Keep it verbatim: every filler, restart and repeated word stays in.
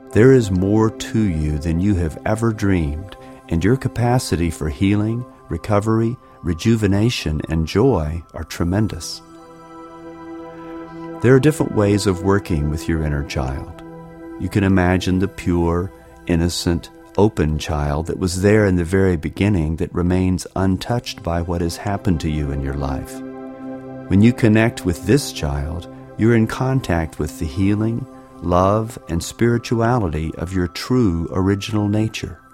There is more to you than you have ever dreamed, and your capacity for healing, recovery, rejuvenation, and joy are tremendous. There are different ways of working with your inner child. You can imagine the pure, innocent, open child that was there in the very beginning that remains untouched by what has happened to you in your life. When you connect with this child, you're in contact with the healing, love, and spirituality of your true original nature.